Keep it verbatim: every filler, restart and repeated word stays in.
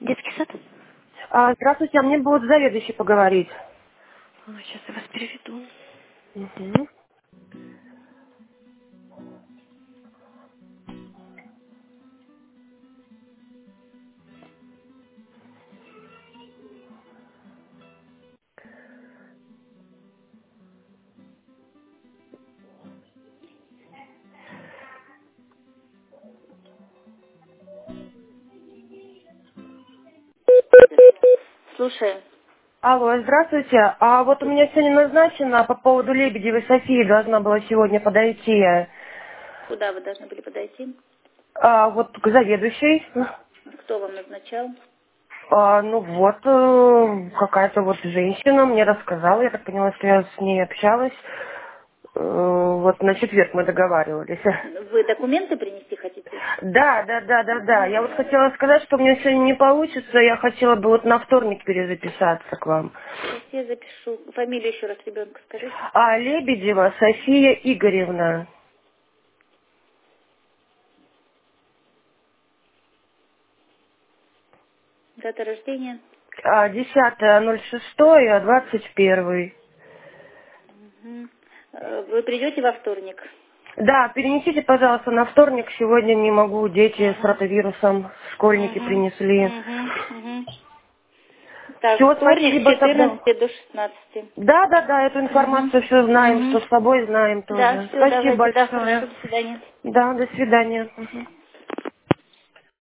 Детский сад? А, здравствуйте, а мне бы вот заведующий поговорить. А, сейчас я вас переведу. Мгм. Слушай, Алло, здравствуйте. А вот у меня сегодня назначено по поводу Лебедевой Софии, должна была сегодня подойти. куда вы должны были подойти? А, вот к заведующей. Кто вам назначал? А, ну вот, э, какая-то вот женщина мне рассказала, я так поняла, что я с ней общалась. Э, вот на четверг мы договаривались. Вы документы принести хотите? Да, да, да, да, да. Я вот хотела сказать, что у меня сегодня не получится. Я хотела бы вот на вторник перезаписаться к вам. Сейчас я запишу. Фамилию еще раз ребенка скажите. А Лебедева София Игоревна. Дата рождения. А, десятое ноль шестое двадцать первый. Мгм. Э, Вы придете во вторник? Да, перенесите, пожалуйста, на вторник. Сегодня не могу. Дети с Угу. ротавирусом, школьники Угу. принесли. Угу. Угу. Так, Все, вторник с спасибо тогда. четырнадцати до шестнадцати. Да, да, да, эту Угу. информацию все знаем, что Угу. с собой знаем Да, тоже. все, Спасибо давайте. Да, хорошо, большое. до свидания. Да, до свидания. Мгм.